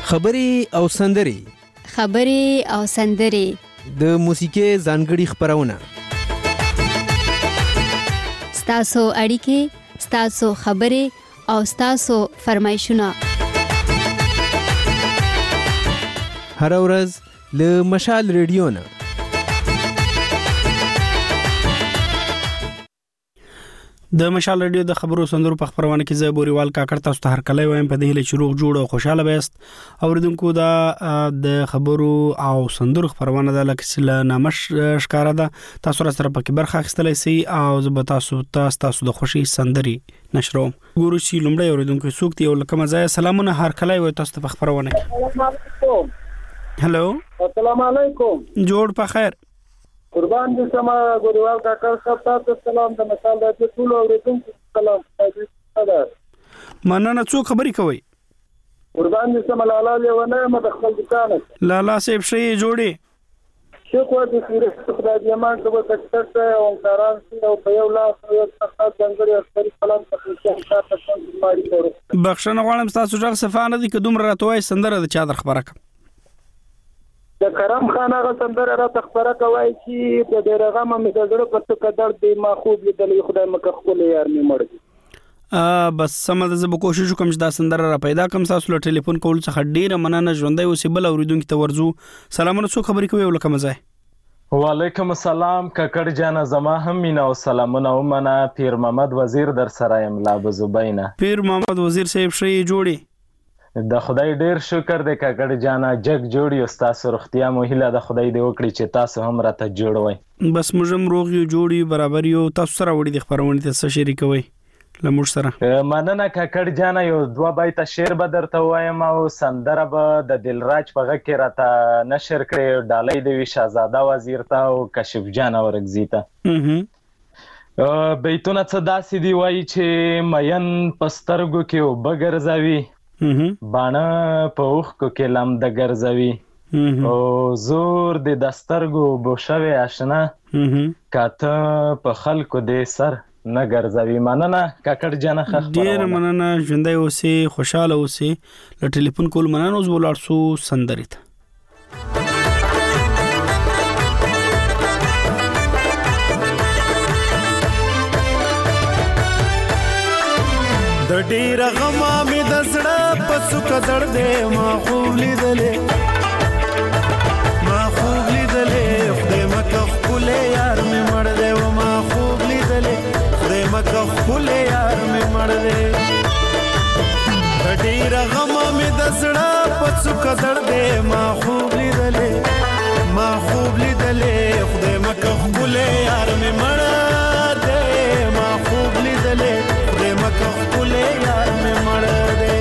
خبرې او سندرې د موسیقي ځانګړي خپرونه ستاسو اړیکې، ستاسو خبرې او ستاسو فرمایشونه هر ورځ له مشال ریډیو نه. د مشال ریډیو د خبرو سندرو په خبرونه کې زه بوريوال کاکړ تاسو ته هر کله وایم په دې له شروع جوړ او خوشاله بیاست. اوریدونکو دا د خبرو او سندرو خبرونه د لکسله نامش ښکارا ده. تاسو را سره پکې برخه اخیستلای شئ او زه به تاسو د خوشي سندري نشروم. ګورو چې لومړی اوریدونکو څوک دی او لکه مزه سلامونه هر کله وي تاسو ته په خبرونه کې. هلو السلام علیکم. جوړ په خیر. قربان دي سما ګوریوال کاکړ صاحب تاسو سلام د مثال د ټول اوریدونکو سلام. مننه. څو خبرې کوي؟ قربان دي سما لالا لیونه مدخل دکان لالا صاحب شي جوړي شکر دې خیره خدای دې مان ته تکټ او کاران او په یو لاس یو څه څنګه اختیاري سلام تاسو ته ماري کړو. بخښنه غواړم تاسو ځل صفانه دي که دومره راتوي سندره د چا در خبره کوم د کرم خان هغه سندره را تخبره کوي چې د ډیرغه مې زړه په څه قدر دی ما خوب لیدل خدای مکه خپل یار مې مړ. بس سمه ده. زه به کوشش وکم چې دا سندره را پیدا کوم. تاسو له ټلیفون کول څخه ډیره مننه. ژوندۍ اوسې. بل اوریدونکو ته ورزو سلامونه. څو خبرې کوي ولکه مزه؟ وعلیکم السلام ککړ جان. زما هم مینا او سلامونه ومنه. پیر محمد وزیر در سره یم لا بزبینا. پیر محمد وزیر صاحب شي جوړي د خدای ډیر شکر دی ککړ جانا. جگ جوړي او تاسو رختیا مو هیله د خدای دی وکړي چې تاسو هم راته جوړوي. بس موږ روغ یو جوړي برابر یو. تاسو سره وړي د خبرونه ته څه شریکوي لمر سره؟ مننه ککړ جانا. یو دوه بیت شعر به درته وایم او سندره به د دلراج په غږ کې راته نشر کړي. ډالۍ دی شاهزاده وزیر ته او کشف جان ورغزی ته. بیتونه څه داسې دی وایي چې مین پسترګو کې وبګرځوي باڼه په اوښکو کې لمده ګرځوي او زور د دسترګو بوشوي آشنا کاته په خلکو د سر نه ګرځوي. مننه کاکړ جان. ډیر مننه. ژوندۍ اوسې، خوشاله اوسې. له ټلیفون کول مننه. اوس ولاړ سو سندرې ته. د ډیر غما مې د زړه په سوک دردې ما خوب لیدلې خدای مکه خپل یار مې مړ دې و ما خوب لیدلې خدای مکه خپل یار مې مړ دې. د ډیر غما مې د زړه په سوک دردې ما خوب لیدلې خدای مکه خپل یار مې مړ دې ما خوب لیدلې خدای مکه خپل یار مې مړ دې.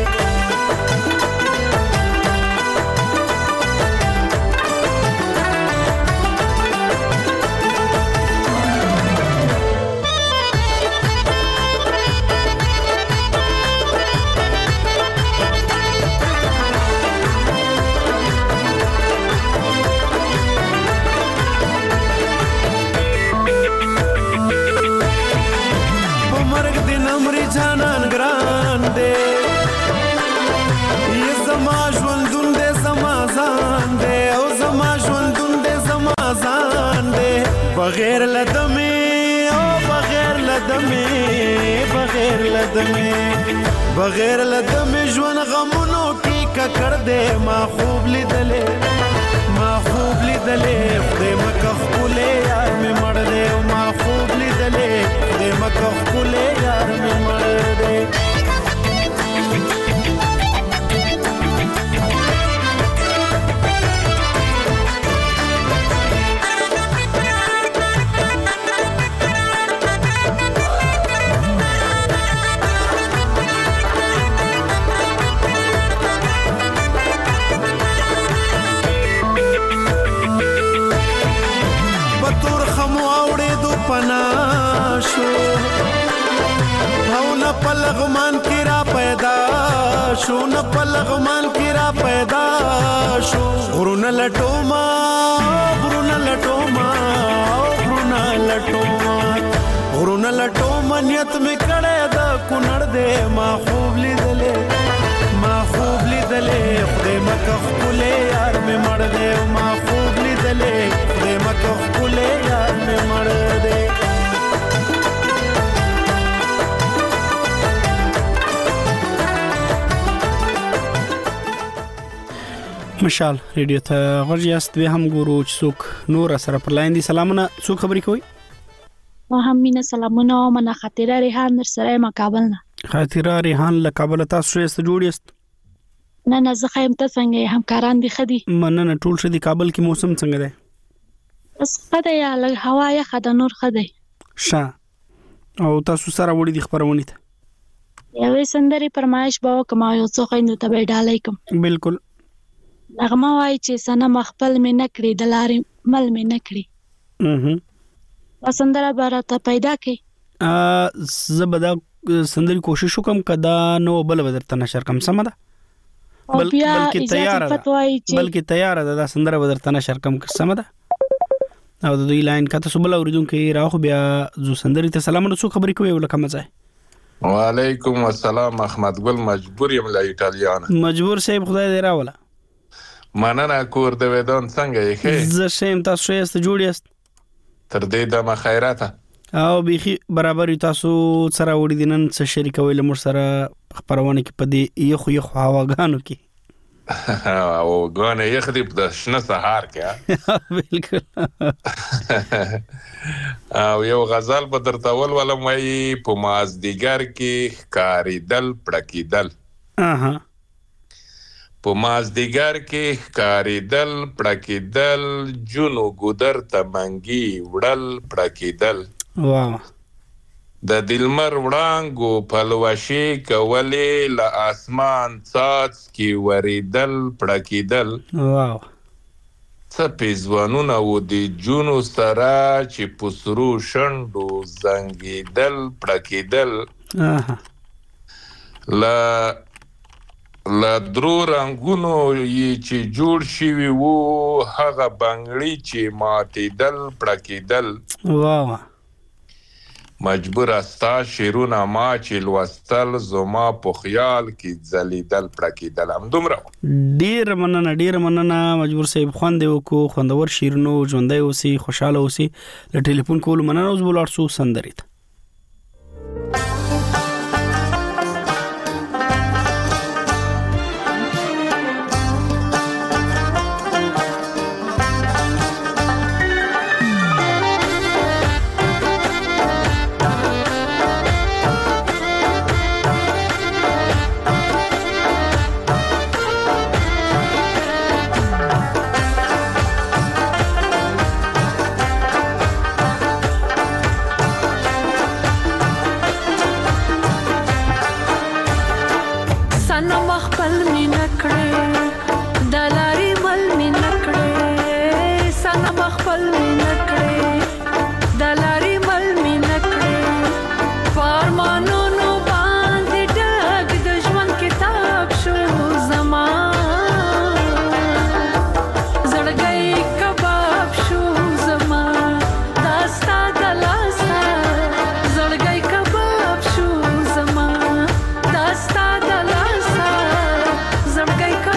جانان ګران دې یې زما ژوندون دې زما ځان دې او زما ژوندون دې زما ځان دې بغیر لدمې او بغیر لدمې ژوند غمونو کې ککړ دې ما خوب لیدلې خدای مکه خپل یار مې مړ دې ما خوب لیدلې خدای مکه خپل یار مې مړ دې. پناشو او نه پلغمان کی را پیدا شو غرونه لټوما نیت می کړه د کونړ دې ما خوب لیدلې خدای مکه مشال ریډیو ته غوړیاست به هم ګورو چې څوک نور سره پر لاین دي. سلامونه، څوک خبرې کوي؟ ما هم مینا سلامونه، من خاطره ریحان در سره ما کابل نه. خاطره ریحان له کابل تاسو یې جوړیست؟ نه زه خیم ته څنګه همکاران دي خدي؟ مننه ټول شدي. کابل کې موسم څنګه دی؟ بس خدای یا لږ هوا یا خدای نور خدای. او تاسو سره وړي د خبرونه ته یوې سندري پرمایش به کما یو څو خويندو ته به ډالای کوم. بالکل. نغمه وای چې سنه مخبل مې نکړي د لارې مل مې نکړي. سندره برته پیدا کړي. زبدا سندري کوشش وکم کدا نو بل بدرته نشر کم سم ده. بلکې تیار ده دا سندره بدرته نشر کم سم ده. او د دوی لاین کته سبل اوریدونکو راخو بیا زو سندري ته سلام نو څو خبرې کوي ولکه مزه. وعلیکم السلام احمد ګل مجبور یم لا ایټالیان. مجبور صاحب خدای دې راوله. مننه کور د ودان څنګه یې خې؟ زه شیم تاسو یې جوړیست تر دې د مخیراته او بيخي برابر تاسو سره وړي دینن څه شریکوي لمر سره خبرونه کې پدې یخو هواګانو کې او غانه یخدي په شنه سهار کې. بالکل. او یو غزل په درتول ولم وای په مازدیګر کې ښکاریدل پړکیدل. په مازدیګر کې ښکاریدل پړکیدل جنو ګودر ته منګي وړل پړکیدل. واو. د دلمر وړانګو پلوشي کولې له اسمان څاڅ کې وریدل پړکیدل. واو. څپې ځوانونه و د جونو سره چې پسرو شنډو زنګیدل پړکیدل. له درو رنګونو یې چې جوړ شوي وو هغه بنګړي چې ماتېدل پړکیدل. واو. مجبور استا شیرونه ما چې لوستل زما په خیال کې ځلیدل پړکیدل. هم دومره ډیر مننه مجبور صاحب خوند وکړو. خوندور شیرونو ژوندۍ اوسي خوشاله اوسي. له ټلیفون کول مننه. اوس بولار سو سندري ته زړګي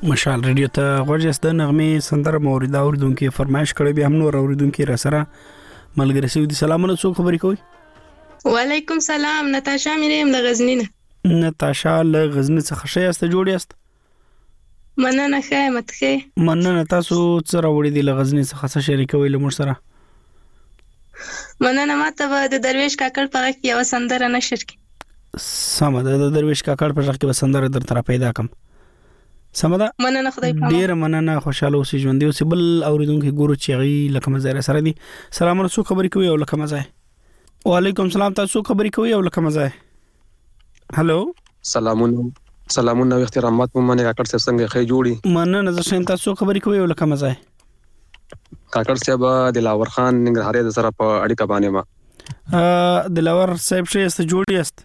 مشال ریډیو ته غوږ است د نغمه سندره مورید اوریدونکو فرمایش کړی به هم نور اوریدونکو را سره ملګری سوي دي. سلامونه، څوک خبرې کوي؟ وعلیکم سلام، نتاشا مریم له غزنی نه. نتاشا له غزنی څخه ښه یاست؟ جوړ یاست؟ مننه ښه متخه. مننه. تاسو څه راوړی دی له غزنی څخه څه شریکوي له موږ سره؟ مننه، ماته د درویش کاکړ په غږ کې یو سندره نشر کی. سم ده، د درویش کاکړ په غږ کې سندره درته پیدا کم. سم ده، مننه، خدای پاک. ډیر مننه، خوشاله اوسئ، ژوند اوسئ. بل اوریدونکو ګورو چې غي لکه مزه سره دي. سلامونه، څوک خبرې کوي او لکه مزه؟ وعلیکم سلام، تاسو خبرې کوي او لکه مزه؟ هالو، سلامونه او احترامات مو منه کاکړ صاحب څنګه خې جوړي؟ مننه، زه تاسو خبرې کوي او لکه مزه؟ کاکړ صاحب دلاور خان ننګرهاري د سره په اړیکه باندې ما دلاور صاحب شه است جوړ است؟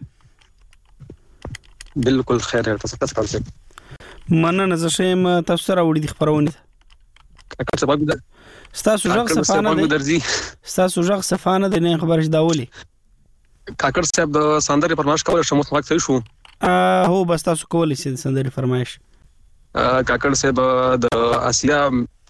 بالکل خیر تاسو کار څه؟ مننه، زه شم تاسو سره وړي د خبرونه. کاکړ صاحب ستاسو ژغ صفانه دي، ستاسو ژغ صفانه دي، نه خبرش داولي. کاکړ صاحب د سندري فرمایش کول شمو وخت صحیح شو؟ هو بس تاسو کولی شئ سندري فرمایش. کاکړ صاحب د اسیا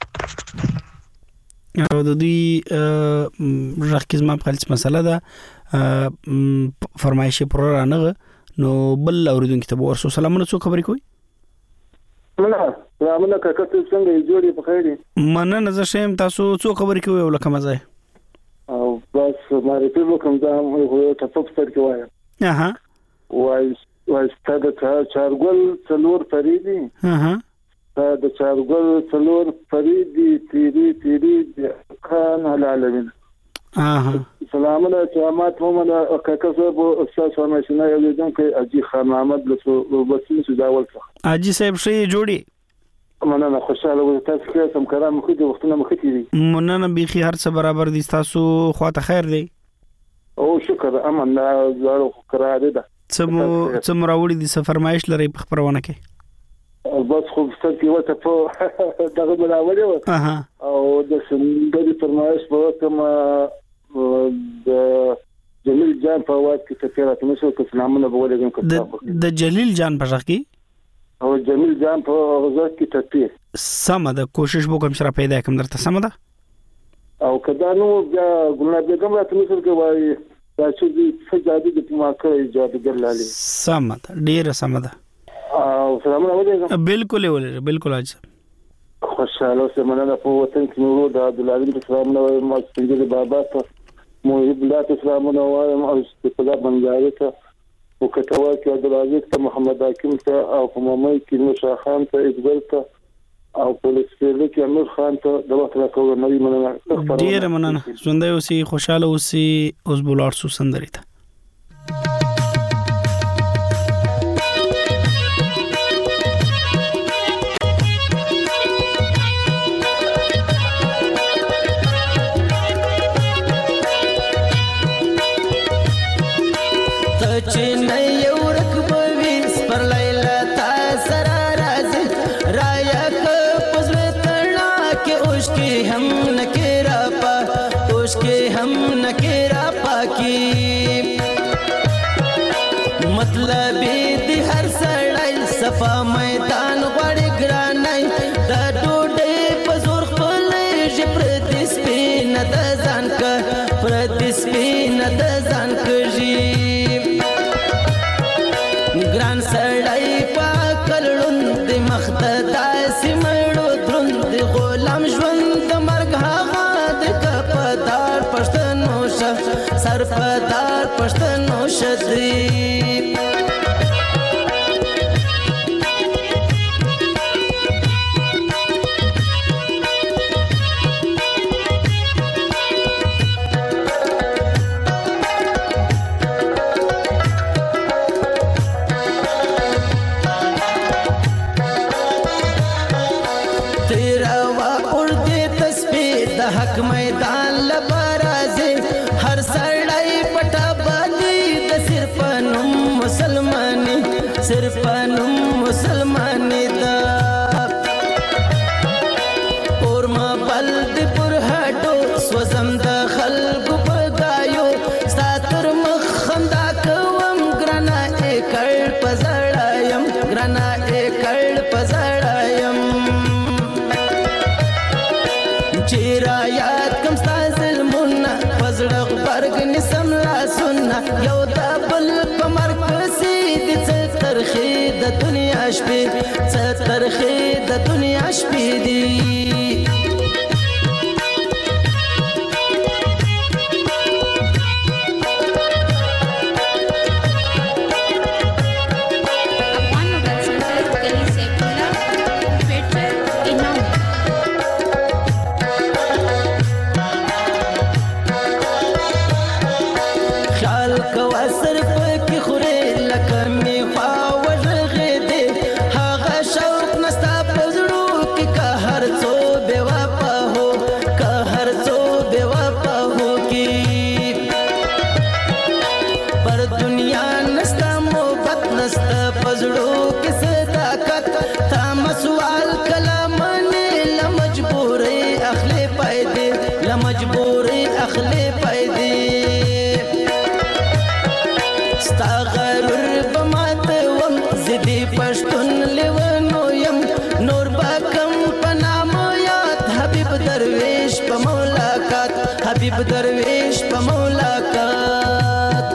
او د دې ژغ ما په خالص مسله ده فرمایش پر رانغه نو بل اوریدونکو ته ورسو. سلامونه، څوک خبرې کوي؟ سلامونه کاکړ څنګه جوړي په خیر؟ مننه، زه شم تاسو څوک خبرې کوي او لکه مزه؟ او بس ماره په کوم ځای یو ټاپ سټر کې وایم. اها، وای ستاسو چارګل څلور فریدي. اها، د چارګل څلور فریدي تیری خان العالمین. اها، سلامونه، سلامات مومن کاکړ صاحب استاد فرمایشنه یو دم کې اجي خان محمد له وبسین سجاول څخه. اجي صاحب شي جوړي؟ مننه، خوشاله و تاسو کې سم کلام خو د وختونه مخ کې دي. مننه، بيخي هر څه برابر دي، تاسو خواته خیر دی. او شکر، امن زارو قرار ده. څم راوړي دي فرمایش لري په خبرونه کې؟ بس خو ستاسو کې وته په دغه بلاوړې و. او د سندري فرمایش په کوم د جلیل جان په وخت کې تفیرات نشو که سلامونه به ولګم کوم. د جلیل جان په ځخ کې او جمیل جان په وخت کې تفیر سم ده، کوشش وکم سره پیدا کوم درته. سم ده، او کدا نو بیا ګلناب بیگم راته مثال کې وایي دا چې سجادي د ما کوي جادوګر لالي. سم ده، ډیره سم ده. او سلامونه ولګم. بالکل اج خوشاله اوسه. مننه، په وطن کې نور د عبدالعظیم سلامونه وایم، ما څنګه بابا ته محب الله سلامونه وایم، او استفاده بنجاري ته وکټوا کې عبدالعزیز ته، محمد حاکم ته، او محمد کې نوشا خان ته، اقبال ته، او پولیس کې امیر خان ته د وخت راکول نوې. مننه، ډیر مننه، ژوند اوسئ، خوشاله اوسئ. اوس بولار سو سندري ته صفا میدان غړي ګرانای د ډوډۍ په زور خپل ژبر د سپین د ځان ک پر د سپین د ځان کږي ګران سړی پاکلون د مخت داسې مړو دروند غلام ژوند د مرګ هغه د کپدار پښتنو شه سرپدار پښتنو شدري حق میدان لبرازي هر سړی پټه باندې د صرفنم مسلماني دا اور ما بلد پر هټو سوزم د خلق پدایو ساتر مخ خندا کوم ګرنا اکړ پزړایم شپې څه ترخې د دنیا شپې دي حبیب درویش په ملاقات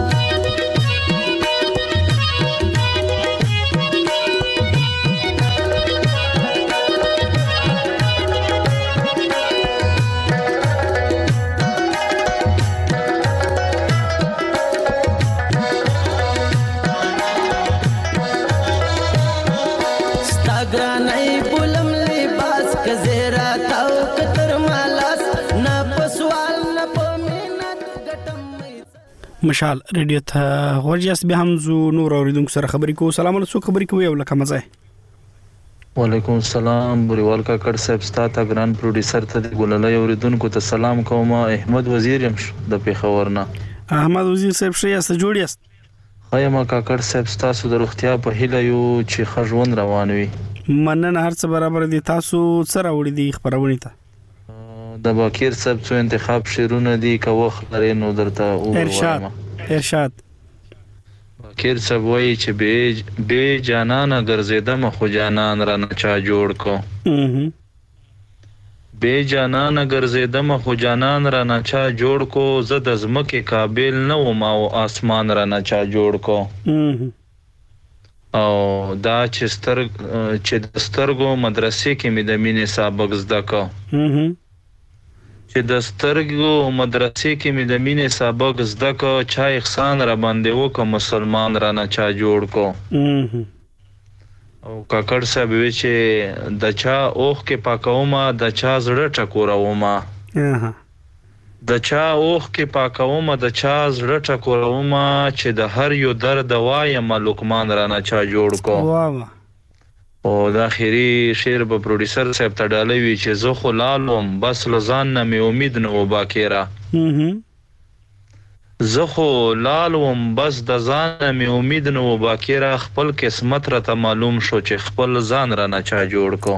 ستا ګرانۍ بولم لباس که زیرا تاو کتر مالاس نه پسوال مشال ریډیو ته ورجاس به هم زو نور اوریدونکو سره خبرې کوو. سلام علیکم، خبرې کوي او لکه مزه. وعلیکم السلام بریوال کاکړ صاحب، ستا ته ګران پروډوسر ته ګللای اوریدونکو ته سلام کوم. احمد وزیر يم د پیښور نه. احمد وزیر صاحب شه یاست جوړ یاست؟ خیمه کاکړ صاحب تاسو د روغتیا په هیله یو چې خژوند روان وي. مننه، هر څه برابر دي. تاسو سره وړي دي خبرونه ته د باکیر صاحب څو انتخاب شیرونه دي که وخت لري نو درته ارشاد باکیر صاحب وایي چې به جانان ګرځیدم خو جانان را نه چا جوړ کو. به جانان ګرځیدم خو جانان را نه چا جوړ کو. زه د زمکه قابل نه وم او اسمان را نه چا جوړ کو. او دا چې د سترګو مدرسې کې مې د مینې سابق زده کو. چې د سترګو مدرسې کې مې د مینې سابق زده کو. چا احسان را باندې وکړ مسلمان را نه چا جوړ کو. او کاکړ صاحب وی چې د چا اوخ کې پاکوما د چا زړه ټکوروما. د چا اوخ کې پاکوما د چا زړه ټکوروما. چې د هر یو درد وایم لقمان را نه چا جوړ کو. او دا اخیری شعر په پروډوسر صاحب ته ډالې وی چې زه خو لالم بس لزان نه می امید نه وباکیرا. زه خو لالم بس د ځان نه می امید نه وباکیرا. خپل قسمت را ته معلوم شو چې خپل ځان را نه چا جوړ کو.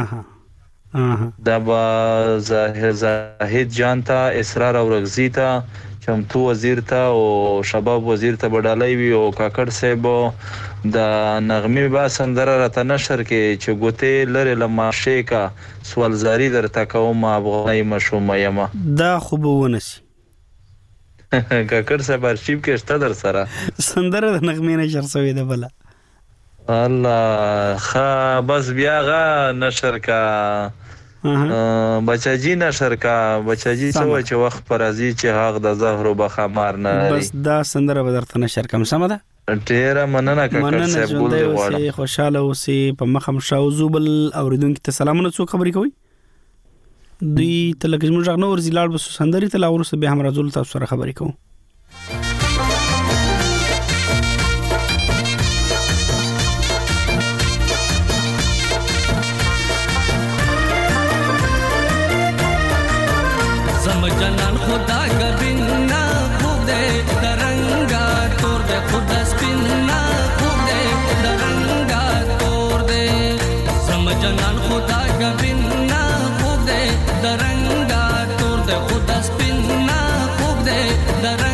دا با زاهد جان ته، اسرار او رغزی ته، چمتو وزیر ته او شباب وزیر ته بدالای وی. او کاکړ صاحب د نغمه با سندره راته نشر کې چې ګوته لره لماشه کا سوالزاری درته کوم افغاني مشوم یم. دا خوب ونسی کاکړ صاحب ارشیو کې شته در سره سندره د نغمه نشر شوې ده بلا. الله خا بس بیا غا نشر کا بچاجی نشر کا. بچاجی څو چې وخت پر ازي چې حق د زهر او بخمار نه لري. بس دا سندره به درته نشر کوم. سم ده. ډیر مننه کاکړ صاحب، ګل دی غواړم خوشاله اوسې. په مخم شاو زوبل اوریدونکو ته سلامونه. څو خبرې کوي دوی ته لکه موږ غنور زیلال بس سندري ته لاورسه به هم رازول تاسو سره خبرې کوو. جنان خدا گبینا خوب دے درنگا تور دے خدا سپینا خوب دے درنگا تور دے. سم جنان خدا گبینا خوب دے درنگا تور دے خدا سپینا خوب دے درنگا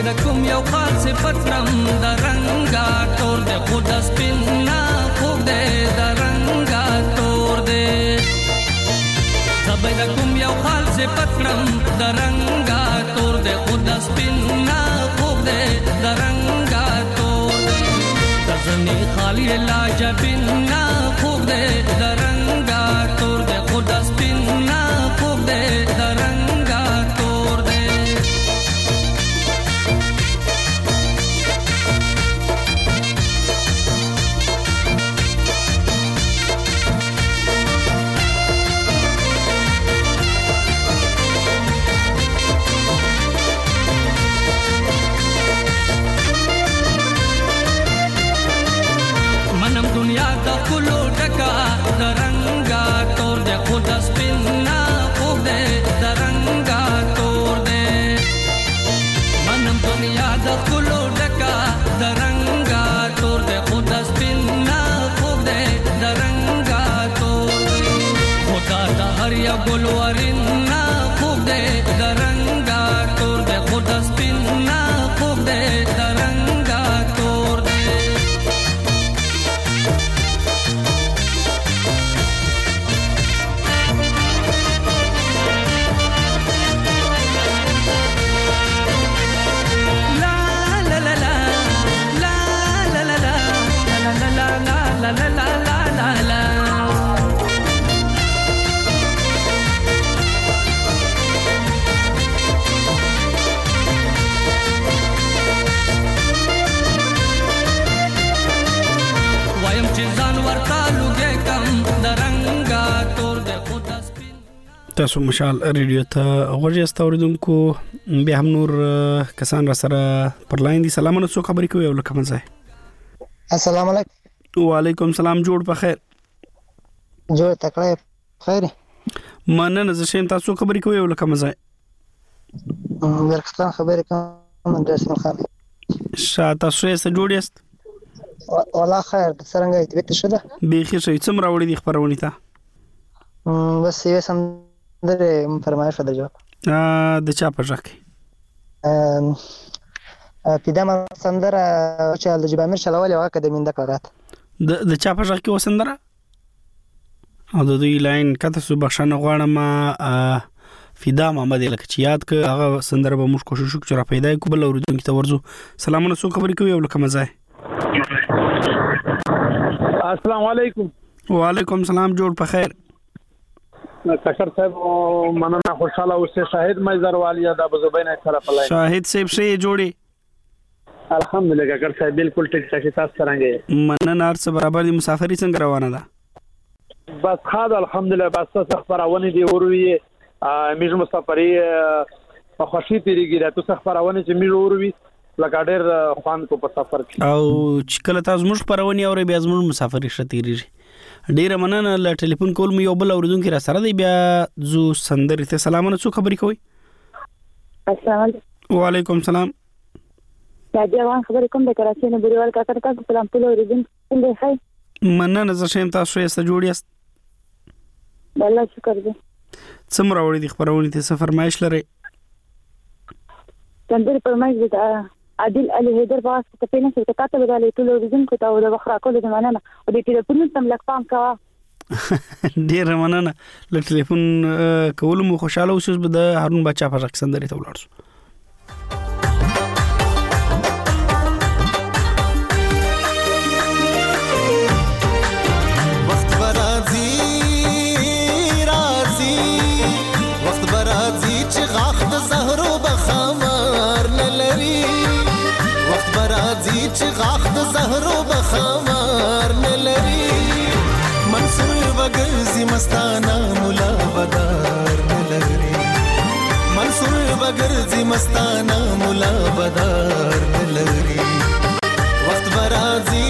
د کوم یو خاص صفت نم د رنگا تور دې خود سپینا خوب دې د رنگا تور دې زبې د کوم یو خاص صفت نم د رنگا تور دې خود سپینا خوب دې د رنگا تور دې د ځنې خالی لاجبینا خوب دې د رنگا تور دې خود سپینا خوب دې د رنگا تور دې دنیا د کلو ډکا د رنگا تور دې خود سپینا خوب دې د رنگا تور دې منم دنیا د کلو ډکا د رنگا تور دې خود سپینا خوب دې د رنگا تور دې خدا د هر یو ګل ورنا خوب دې د رنگا تور دې خود سپینا خوب دې د رنگا تور دې تاسو مشال ریډیو ته غوږی استوریدونکو به هم نور کسان را سره پر لاین دي. سلام نو خبرې کوي او لکه مزه. السلام علیکم. وعلیکم سلام. جوړ په خیر. جوړ تکړه خیر. مننه زه شیم تاسو خبرې کوي او لکه مزه. ورکستان خبرې کوم درسم خان. شاته تاسو یې جوړ یاست؟ والله خیر څنګه دې ته شوه؟ بيخي شي څومره وړي دي خبرونه ته؟ بس یې سم درې فرمایش درجو د چا په ځکه پیدام سندره چې د جبامیر چلول یو اکاډمي د کارات د چا په ځکه وسندره او د دوی لاین کته سو بخښنه غواړم فدا محمد لکه چې یاد ک هغه سندره به موږ کوشش وکړو چې را پیدا کو بل اوریدونکو ته ورزو. سلامونه سو خبرې کوي او لکه مزه. السلام علیکم. وعلیکم سلام. جوړ په خیر. کشر صاحب مننه خوشاله اوسه. شاهد مزر والیا د ابوزبین سره په لای. شاهد صاحب شي جوړي. الحمدلله کشر صاحب بالکل ټیک ټاک تاسو څنګه؟ مننه ارڅ برابر دي. مسافرۍ څنګه روانه ده؟ بس خاص الحمدلله. بس تاسو خبرونه دي وروي میج مسافرۍ په خوشي تیریږي. تاسو خبرونه چې میج وروي لکه ډېر خوان کو په سفر کې او چې کله تاسو موږ پرونی اوري بیا زموږ مسافرۍ شتیریږي. ډیره مننه. ل ټلیفون کول مې یو بل اوریدونکو را سره دی. بیا زو سندري ته سلامونه څو خبرې کوي. السلام علیکم. وعلیکم سلام. دا جوان خبرې کوم د کراچۍ نه بریوال کا کړه. تاسو سلام ټول اوریدونکو څنګه ښه؟ مننه زه شیم تاسو یې جوړ یاست؟ الله شکر دې. څومره وړي د خبرونه ته فرمایش لري؟ تندر فرمایش دې عادل علي حیدر باس ته پینې څه کاته بدلې ټول اوریدونکو ته او د وخره کول د مننه او د ټلیفون تم لک پام کا. ډیر مننه. ل ټلیفون کول مو خوشاله اوسئ. به د هارون بچا په ځک سندري ته ولاړ شو. وخت برازي رازي وخت برازي چې غاخ د زهرو بخمار نلري. وخت برازي چې غاخ د زهرو بخمار نلري. منصور وګرځي مستانه مولا بدار نلري. منصور وګرځي مستانه مولا بدار نلري. وخت برازي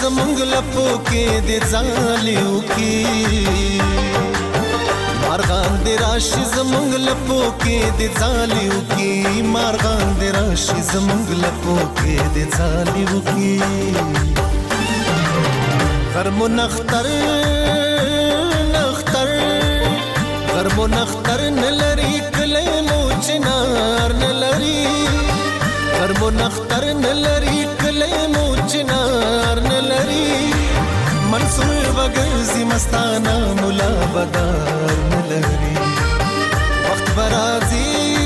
زمونږ لپو کې د ځالیو کې مارغان د راشي زمونږ لپو کې د ځالیو کې مارغان د راشي زمونږ لپو کې د ځالیو کې غرمو نختر غرمو نختر نلری کلی مو چنار نلری غرمو نختر نلری کلی مو چنار نلری منصور وگرزی مستانا ملا بدار نلری وقت برازی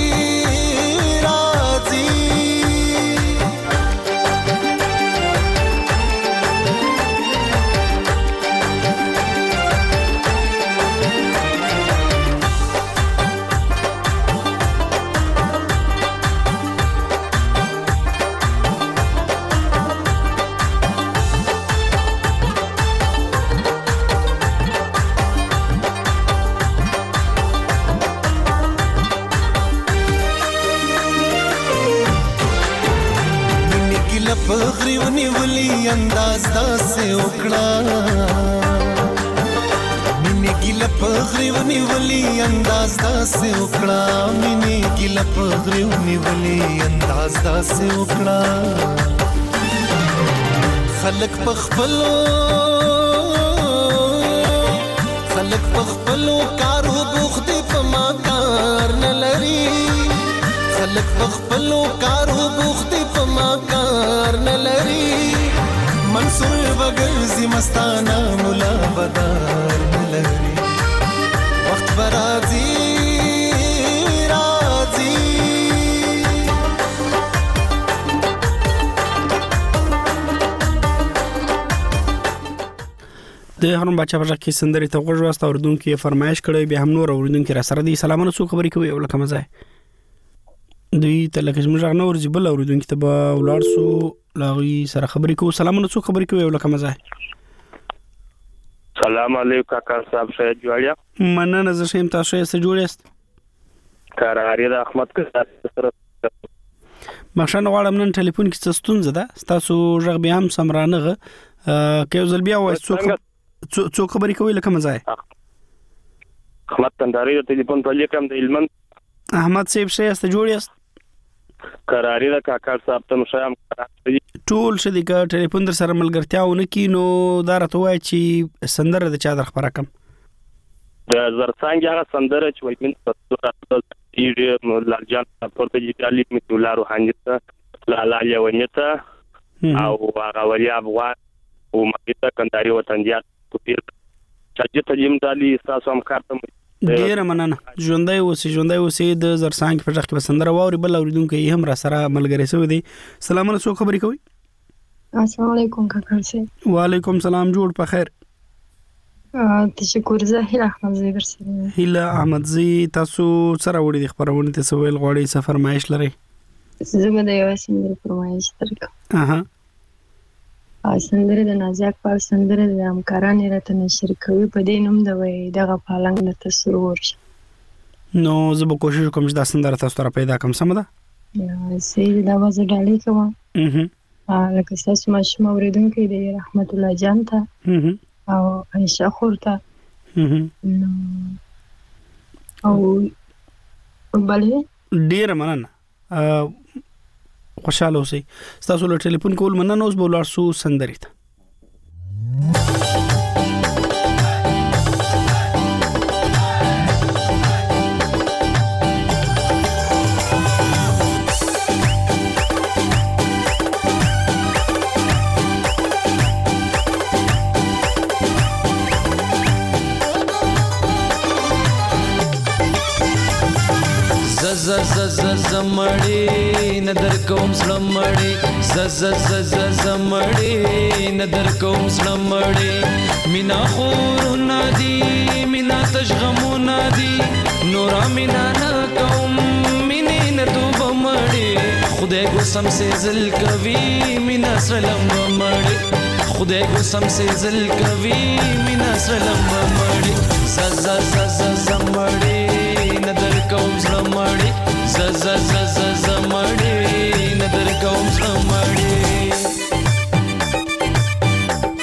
پغریونی ولی انداز داسې وکړه مینې ګیله پغریونی ولی انداز داسې وکړه مینې ګیله پغریونی ولی انداز داسې وکړه خلک پخپلو کارو بوخت په ما کار نه لري خلک پخپلو کارو بوخت په ما کار نه لري منصور وګرځي مستانه مولا بدار نه لري وخت برازي د هرم بچا په ځکه سندري ته غوږ واسطه اوردونکو فرمایش کړی به هم نور اوردونکو را سره دي سلامونه سو خبري کوي ولکه مزه دوی ته لکه موږ نور جبل اوردونکو ته به ولار سو لاغي سره خبري کوي سلامونه سو خبري کوي ولکه مزه سلام علیکم کاکا صاحب شه جوړیا مننه زه شیم تاسو یې سره جوړیست کاراری د احمد سره مخشن غواړم نن ټلیفون کې څه ستونزه ده تاسو ژغ بیا هم سمرانغه کې ځل بیا وای څو خبرې کوي لکه مزه احمد تنداري د ټلیفون په لیکم د علمن احمد صاحب شه است جوړیست قراری د کاکا صاحب ته مشام ټول شدي کا ټلیفون در سره ملګرتیاونه کینو دارته وای چې سندره د چا در خبره کم د زرڅنګ هغه سندره چې وای من په لالجان پورتګالي میتولا روحاني ته لالا یونیته او هغه ولی افغان او مکه کنداري وطنيات کوپیر چې ته یم دالي تاسو هم کارته ډیر مننه ژوندۍ اوسې د زرڅنګ په ځخ کې سندره ووري بل اوریدونکو یې هم را سره ملګری سو دي سلامونه سو خبري کوي السلام علیکم کاکا سي وعلیکم سلام جوړ په خیر تشکر زه هیله احمد زی ورسره هیله احمد زی تاسو سره وړي د خبرونه ته سوال غوړي سفر مایش لري زما د یو سندره فرمایش درکم اها سندره د نازک پال سندره د همکارانو راته نشر کوي په دې نوم د وای دغه پالنګ د تصور نو زه به کوشش کوم چې دا سندره تاسو ته پیدا کوم سم ده سي دا وځه ډالې کوم لکه تاسو ماشوم اوریدونکو د رحمت الله جان ته او عائشہ خورته او بلې ډیر مننه خوشاله اوسئ تاسو له ټلیفون کول مننه اوس بولار سو سندري ته زمړی ندر کوم سلمړی زمړی ندر کوم سلمړی مینا خور نادي مینا تشغمو نادي نورا مینا نا کوم مینه نتوب مړی خدای کو سم سے زل کوي مینا سلم مړی خدای کو سم سے زل کوي مینا سلم مړی زمړی ندر کوم سلمړی زمړی ندر کوم سلمړی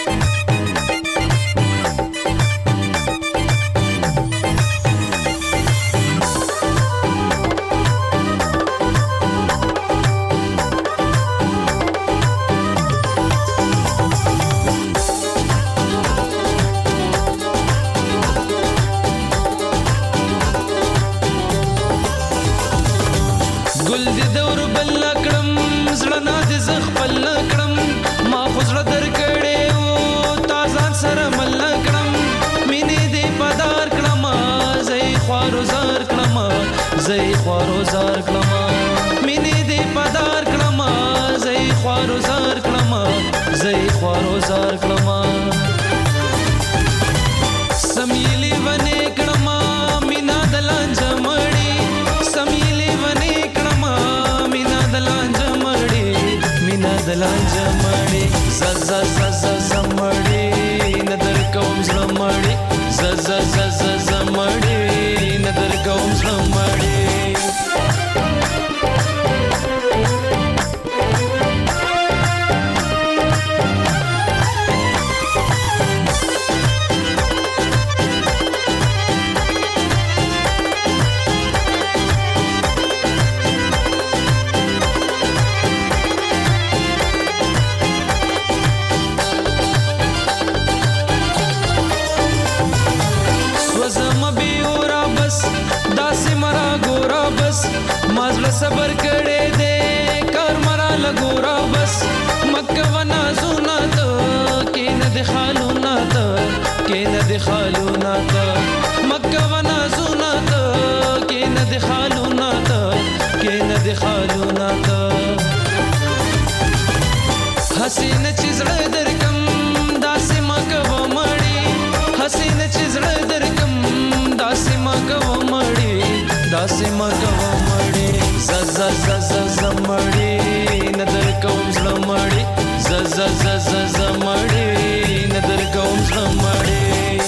زئی خوارو زار کلما مینې دې پدار کلما زئی خوارو زار کلما زئی خوارو زار کلما سمیلی ونې کلما مینا دلانج مړی سمیلی ونې کلما مینا دلانج مړی مینا دلانج مړی ز ز ز ز مړی ندر کوم زړه مړی ز ز ز ز مړی ندر کوم زړه مړی صبر کړه دې کار مرا لګورا بس مکه ونا زونا ته کې نه د خالو نه ته کې نه د خالو نه ته مکه ونا زونا ته کې نه د خالو نه ته کې نه د خالو نه ته حسین چې زړه درکم داسې مکه و مړی حسین چې زړه درکم داسې مکه و مړی داسې مکه و مړی ز ز ز ز ز مړی ندر کوم زړه مړی ز ز ز ز ز مړی ندر کوم زړه مړی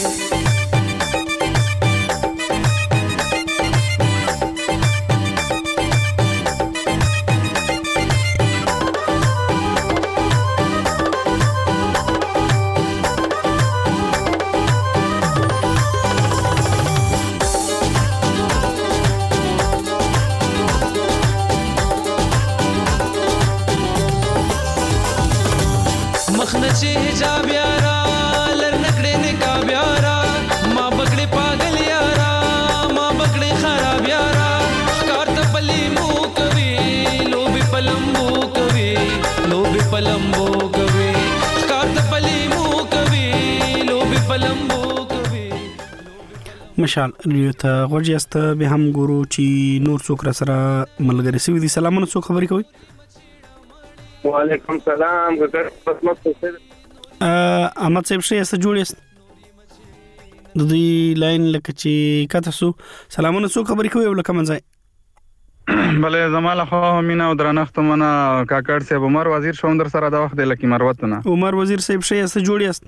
مخنچې حجاب یارا لر نکړې نقاب یارا ما بکړې پاگل یارا ما بکړې خراب یارا ښکار ته پلی مو کوي لوبي پلمبو کوي لوبي پلمبو کوي ښکار ته پلی مو کوي لوبي پلمبو کوي مشال ریته غوړیاست به هم ګورو چې نور څوک را سره ملګری سوي دي سلامونه څوک خبرې کوي وعلیکم سلام ګټر قسمت څه احمد صاحب شه است جوړیست د دې لاین لکه چې کته سو سلامونه څوک خبرې کوي ولکه منځای بلې زماله خو مینا او درنښت منه کاکړ صاحب عمر وزیر شوندر سره دا وخت لکه مروتنه عمر وزیر صاحب شه است جوړیست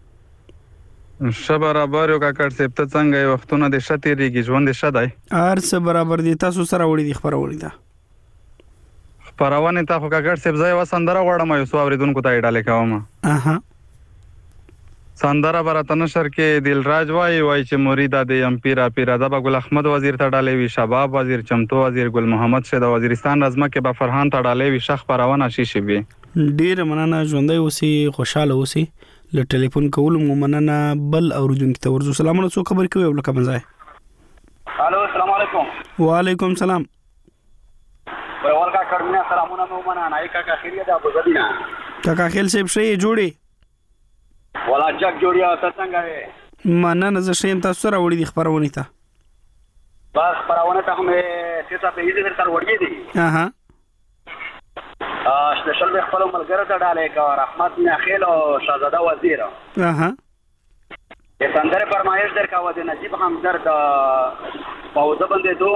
شب برابر یو کاکړ صاحب ته څنګه وختونه د شته ریږي ژوند شته ارڅ برابر دي تاسو سره وړي دي خبرونه ده پرونه ته خو کاکړ صاحب ځای وسندره غوړم یو سو اوریدونکو ته ډاله کوم اها سندره براتن نشر کې دلراج وای چې مرید د ام پیرا دا ګل احمد وزیر ته ډاله وی شباب وزیر چمتو وزیر ګل محمد شه د وزیرستان رزمه کې با فرحان ته ډاله وی شخ پرونه شیشه وی ډیر مننه ژوندۍ اوسې خوشاله اوسې ل ټلیفون کول مو مننه بل اوریدونکو ته ورزو سلامونه څوک خبرې کوي ولکه منځای الو السلام علیکم وعلیکم سلام ورکا کړمنه سلامونه مو مننه نای کاکا خیریه ده ابو ظبینا کاکا خیل صاحب شي جوړي ولا جګ جوړیا څنګه وې مننه زه شیم تاسو سره وړي دي خبرونه ته بس خبرونه ته هم چې تاسو په دې سره وړي دي اها سپیشل به خپل ملګری ته ډالې کا رحمت میاخیل او شهزاده وزیر اها سندره فرمایش درکاوه د نجیب همدرد پاوزه باندې دو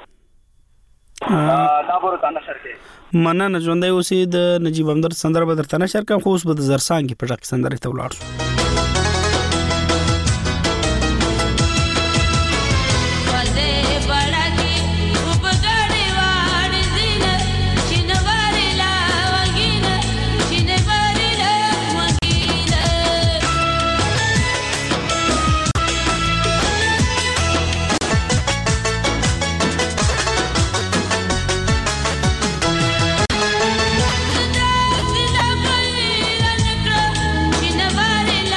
دا ورته نشر کې مننه ژوندۍ اوسې د نجیب همدرد سندره به درته نشر کوم خو اوس به د زرسان کې پټک سندره ته ولاړ شو Bye.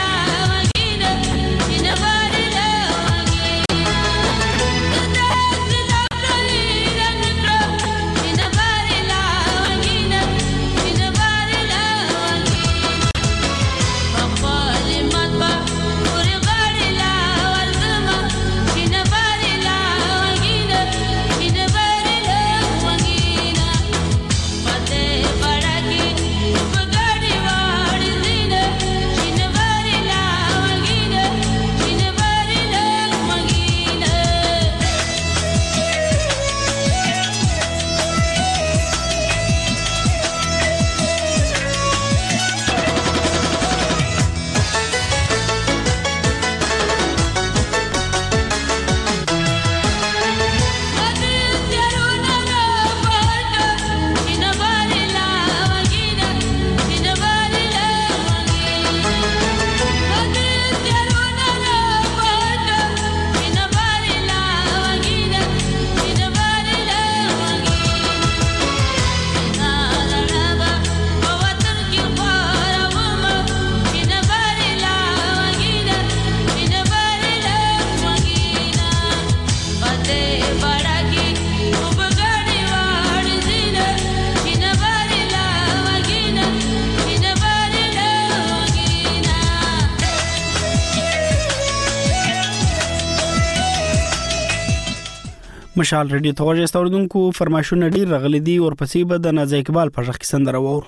مشال ریډیو ته وژه ستوردونکو فرمایشونه ډیر رغلي دي او پسې به د نازي اقبال په ځخ کې سندره وور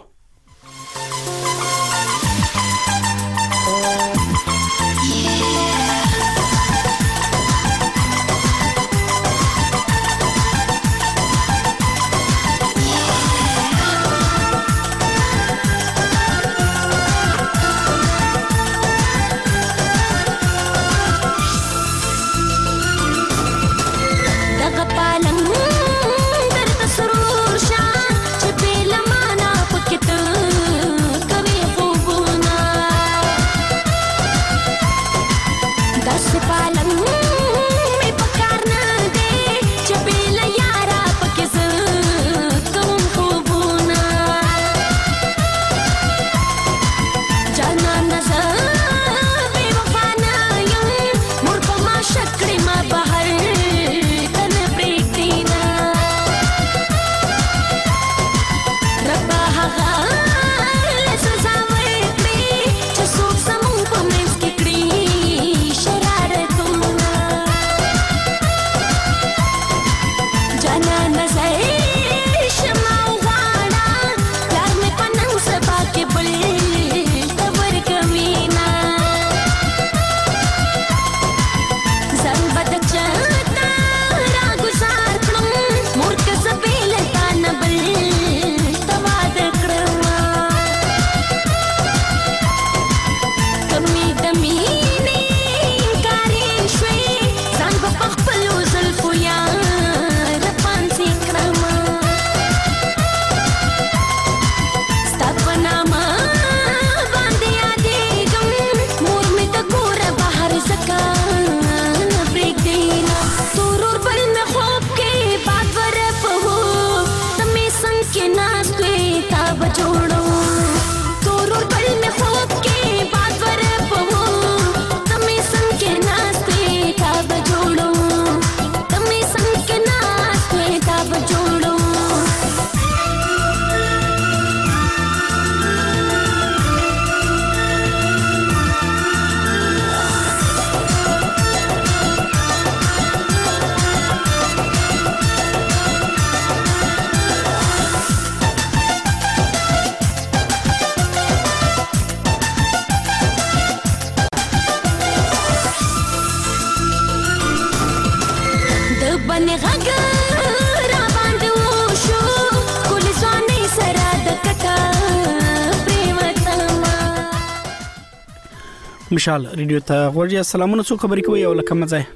مشال ریډیو ته غوړی سلامونه څو خبرې کوي او لکه مزه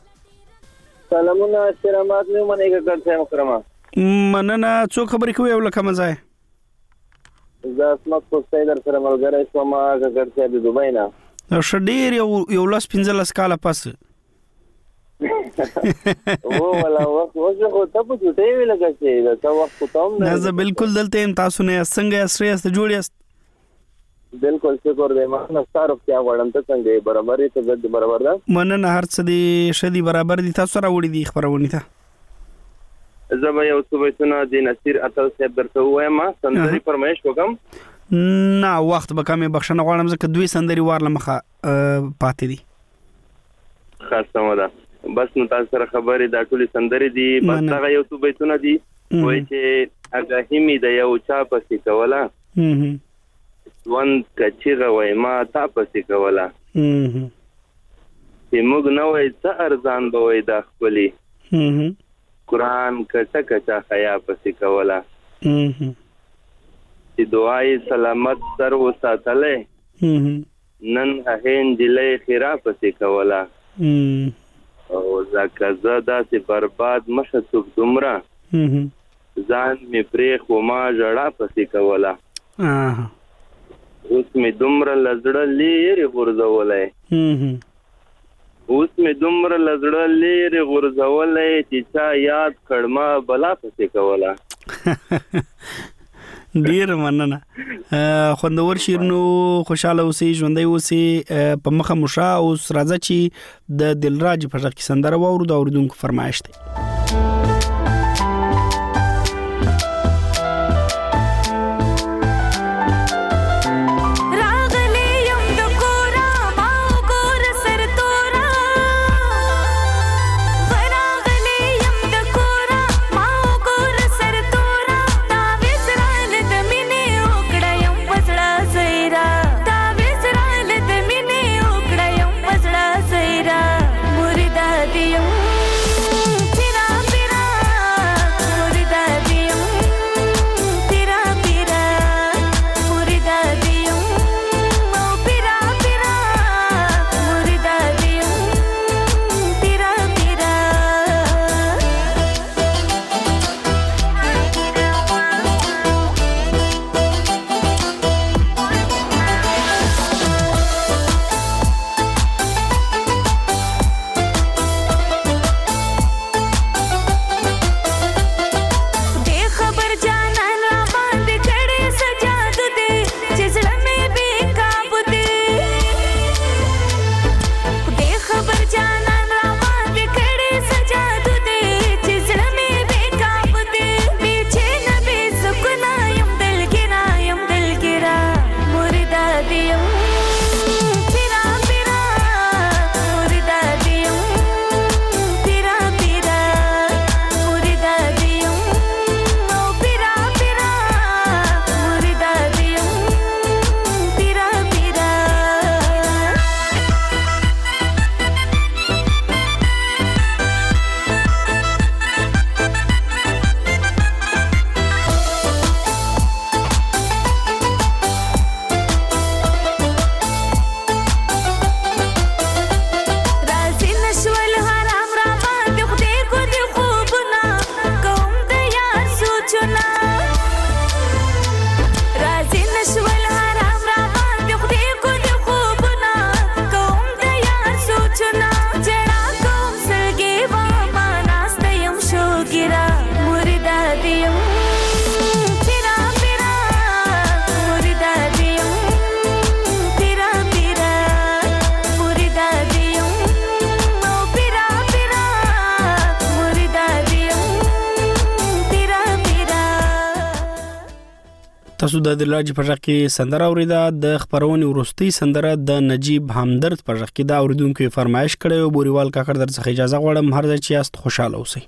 سلامونه احترامات مې منې کړم محترمه مننه څو خبرې کوي او لکه مزه زه اسمت پوسټای در سره ملګری شوم کړه د دوبۍ نه شډیر یو لاس 15 کال پس او ولا وځه خو ته په چټي وی لګا چې دا وخت کوم نه زه بالکل دلته تاسو نه څنګه اسریاست جوړیاست بالکل شکر دې ما ستاره کیا وړم ته څنګه برابر ته د برابر ده مننه هر څه دي شدي برابر دي تاسو را وړي دي خبرونه ته زما یو صوبېتونه د نصیر اتل صاحب درته وایم سندري فرمایش وکم نه وخت به کمه بخښنه غواړم ځکه دوی سندري وارله مخه پاتې دي خاصه مده بس نو تاسو سره خبرې دا ټولې سندري دي بس دا یو صوبېتونه دي وای چې هغه می د یو چا پسې کوله وان کچیغه وای ما تا پسې کوله چې موږ نه وای څه ارزان به وای د خپلې قرآن کټه کټه حیا پسې کوله چې دعای سلامت سر وساتلې نن هین جلې خیرا پسې کوله او زکه زدا چې برباد مشه څوک دومره ځان می پرې خو ما جړه پسې کوله اوس می دومره لزړه لري غورځولای اوس می دومره لزړه لري غورځولای چې چا یاد کړما بلا پسې کوله ډیر مننه خوندور شیرنو خوشاله اوسې ژوندۍ اوسې په مخه مشا اوس راځي چې د دلراج په ځخ کې سندره وورو د اوریدونکو فرمایش دی تاسو د دلراج په ځکه کې سندره اوریدا د خبرونې ورستي سندره د نجیب همدرد په ځکه کې دا اوریدونکو فرمایش کړي او بوريوال کاکړ در څخه اجازه غواړم هر ځای چې است خوشاله اوسئ.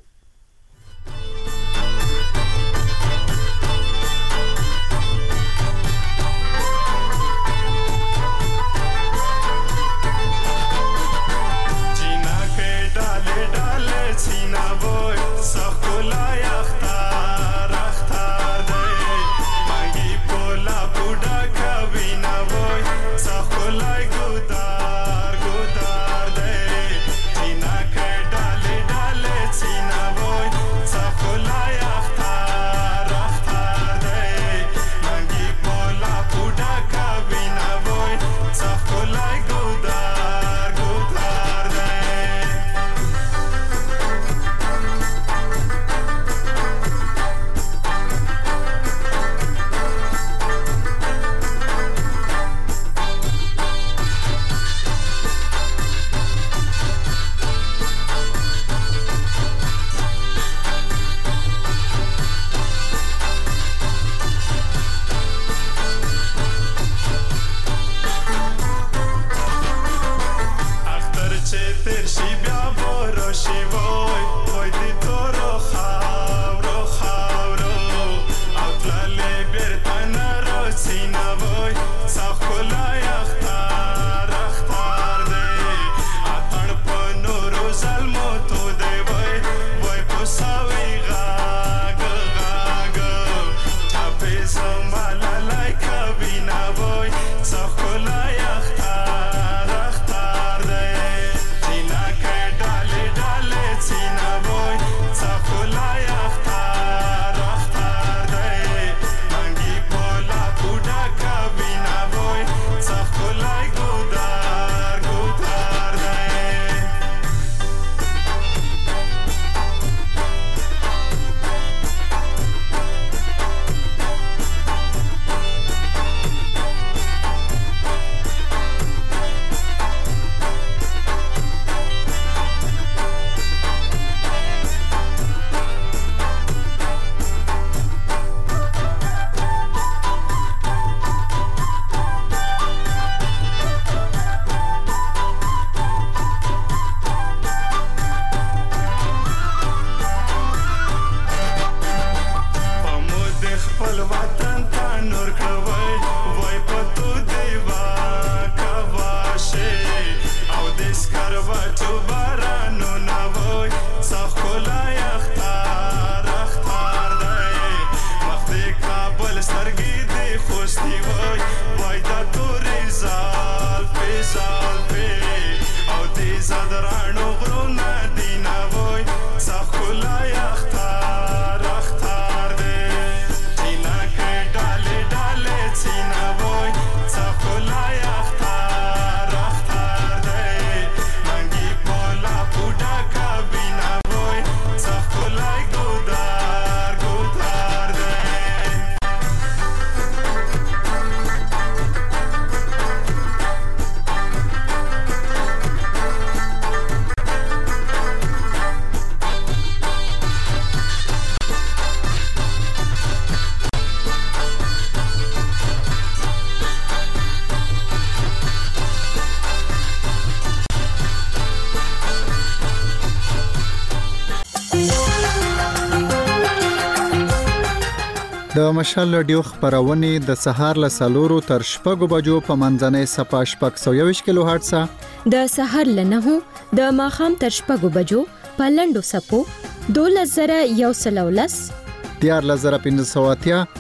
د مشال رادیو خبرونه د سهار له سالورو تر شپږو بجو په منځنۍ صفه شپږ 120 کیلو هرتز د سهار له 9 د ماخام تر شپږو بجو په لندو سپو 2113 14580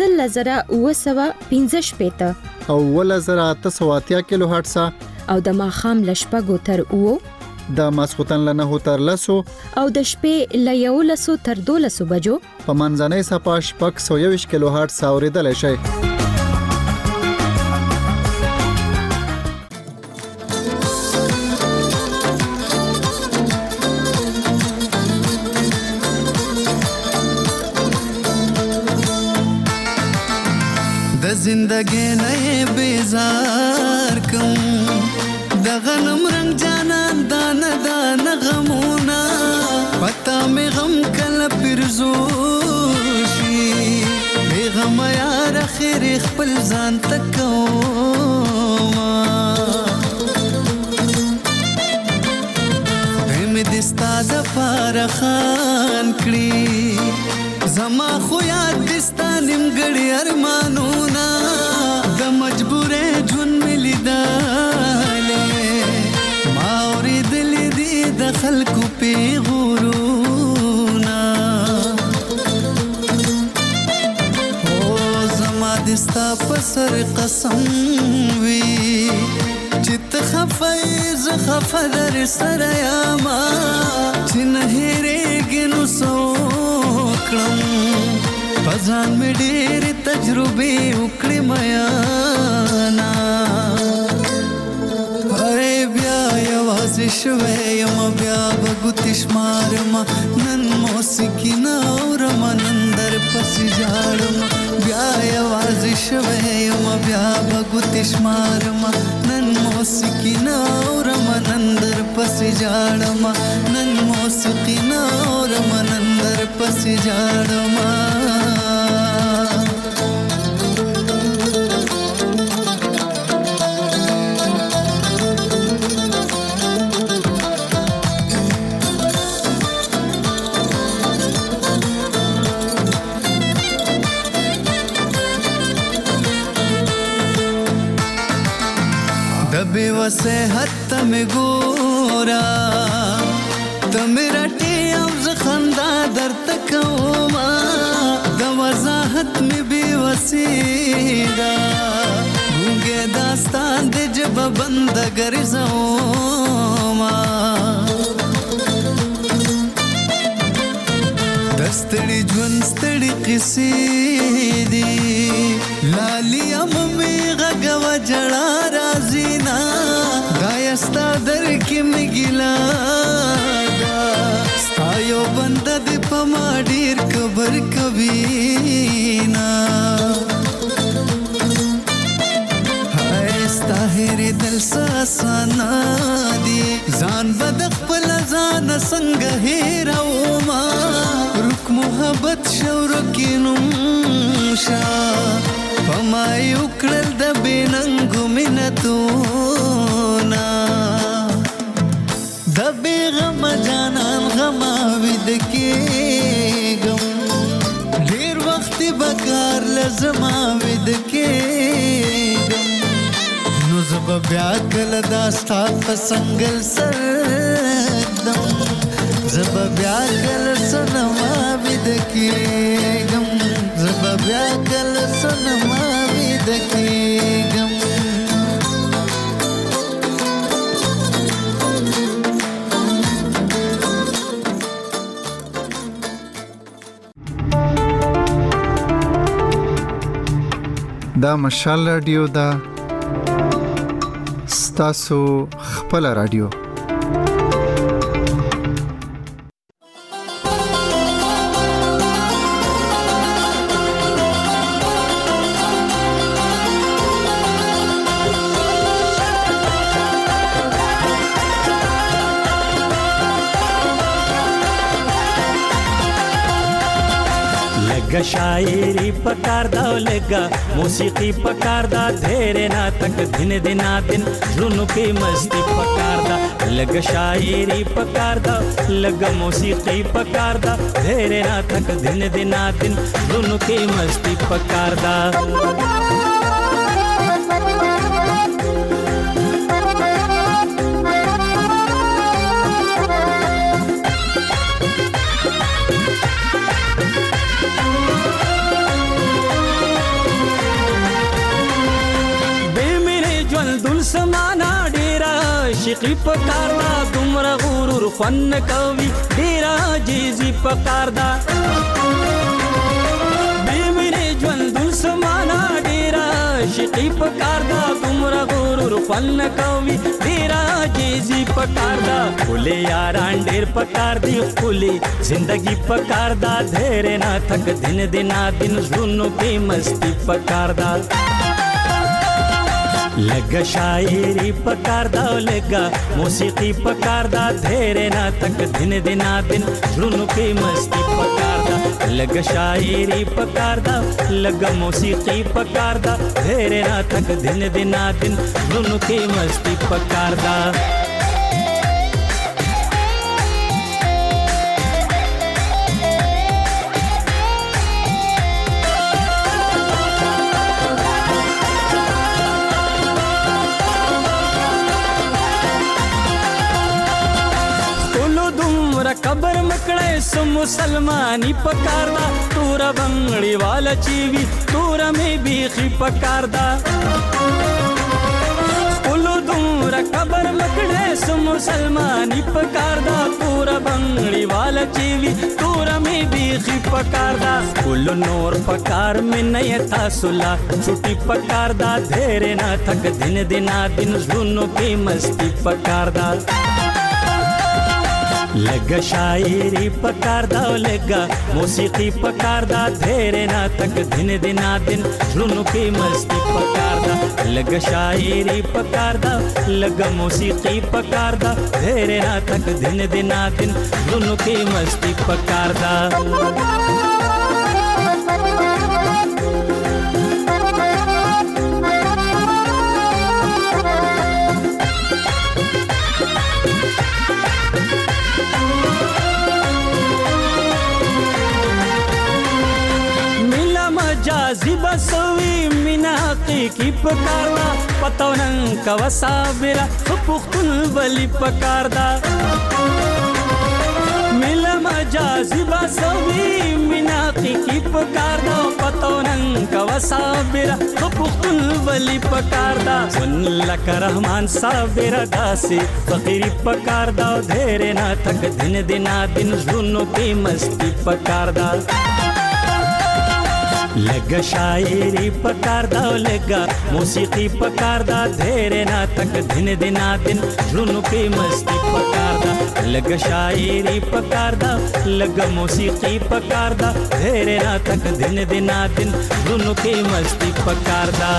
15515 او 1880 کیلو هرتز او د ماخام له شپږو تر او د ماسختن له 9 تر 10 او د شپې له 11 تر 12 بجو په منځنۍ صفه شپږ 120 کیلو هرتز اوریدل شي. د زندګۍ نه بیزار کوم د غنم رنگ جانان دانه دانه غمونه پتا مې غم کله پرزو شي بے غم یار خپل ځان تکوما دمه دستا د پارخان کړي زما خو یاد دستا نیمګړي ارمانونه د مجبورې ژوند ملي داله ما اورېدلې دي د خلکو پیغورونه دستا پسر قسم وی چت خفیز خفدر سر یاما چن هیرېږي نو سوکړم پځان مې ډېر تجربه وکړې میانا بیا یوازې شوې یم بیا به ګوتې شمارم نن موسیقي نه اورم نن در پسې ژاړم بیا یوازې شوې یم بیا به ګوتې شمارم نن موسیقي نه اورم نن در پسې ژاړم نن موسیقي نه اورم نن در پسې ژاړم بے وسہت تم گورا تم رٹی افز خندا در تکوما د وضاحت میں بے وسیدہ گونگے داستان دے جب بند گرزوما دستڑی جون ستڑی قصی دی لالی اممی غگو جڑا رازینا دایستا در کی مگلا دا ستایو بند دی پما ډیر کبر کبینا هایستا هری دل ساسانا دی ځان بدخ پل ځان څنګه هیروما رک محبت شورکینم شا پما یوکړل د بیننګو منتونا د بیغم جانان غما ود کېږم ډیر وخت بکار لزما ود کېږم نو زب بیا کله داستا پسنګل سردم زب بیا کله سنما ود کېږم زب بیا کله سنما ود کېږم دا مشال رادیو دا ستاسو خپل رادیو لگا شاعری پکار دا لگا موسیقی پکار دا دھیرے نا تک دن دنا دن زلونو کی مستی پکار دا لگا شاعری پکار دا لگا موسیقی پکار دا دھیرے نا تک دن دنا دن زلونو کی مستی پکار دا سمانا ډیرا شقی پکار دا دومره غرور فن کوي ډیرا جیزی پکار دا بیمینه ژوند سمانا ډیرا شقی پکار دا دومره غرور فن کوي ډیرا جیزی پکار دا خولي یاران ډیر پکار دی خولي زندگی پکار دا دھیرے نا تک دن دنا دن زونو کی مستی پکار دا لګه شاعري پکار دا لګه موسیقي پکار دا دھیرے نا تک دن دنا دن زړونو کې مستی پکار دا لګه شاعري پکار دا لګه موسیقي پکار دا دھیرے نا تک دن دنا دن زړونو کې مستی پکار دا खबर मकड़े सो मुसलमानी पकारदा तोरा बंगड़ी वाला चीवी तोरा में बीखी पकारदा उलो दूरा खबर मकड़े सो मुसलमानी पकारदा तोरा बंगड़ी वाला चीवी तोरा में बीखी पकारदा उलो नूर पकार में नय था सुला छुट्टी पकारदा धेरे ना थक दिन दिना दिन जुनों की मस्ती पकारदा लगा शायरी पकार दा लगा मौसीकी पकार दा धेरे ना तक दिन दिना दिन जुनू की मस्ती पकार दा लगा शायरी पकार दा लगा मौसीकी पकार दा धेरे ना तक दिन दिना दिन जुनू की मस्ती पकार दा जाजिबा सवी मिना की पकारदा पतौनं कवसाबिरा पुख्तुन बली पकारदा मिला मजाजिबा सवी मिना की पकारदा पतौनं कवसाबिरा पुख्तुन बली पकारदा सुन लक रहमान साबिरा दासी फकीरी पकारदा धेरे ना तक दिन दिना दिन जुनों की मस्ती पकारदा लगा शायरी पकार दा लगा मौसीकी पकार दा धेरे ना तक दिन दिना दिन जुनू की मस्ती पकार दा लगा शायरी पकार दा लगा मौसीकी पकार दा धेरे ना तक दिन दिना दिन जुनू की मस्ती पकार दा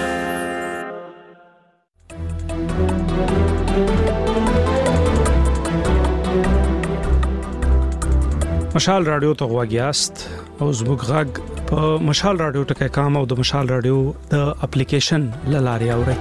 مشال رادیو ته غواګیاست او زموږ غږ په مشال رادیو ټکي کام او د مشال رادیو د اپلیکیشن لاري اوري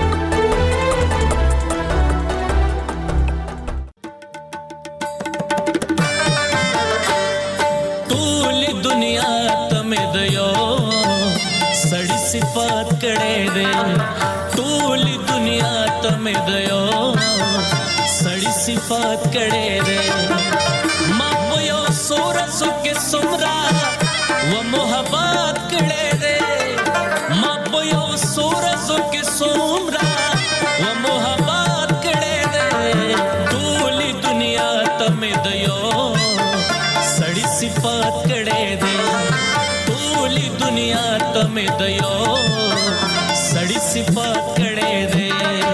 ټول دنیا ته مې دیو سړی صفات کړي دې ټول دنیا ته مې دیو سړی صفات کړي دې ما یو سورسو کې سمرا و محبت کړه دې ما یو سورسو کې سمرا و محبت کړه دې ټول دنیا ته مې دیو سړی صفات کړه دې ټول دنیا ته مې دیو سړی صفات کړه دې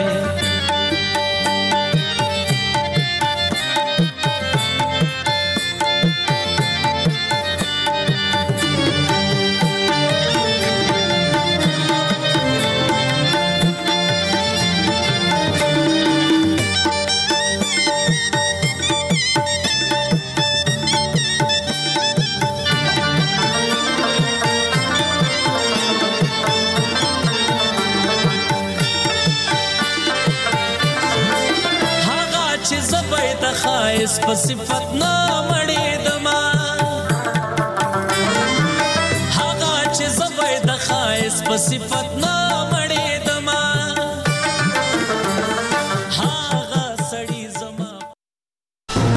خایس په صفت نه مړې دما هغه چې زبې د خایس په صفت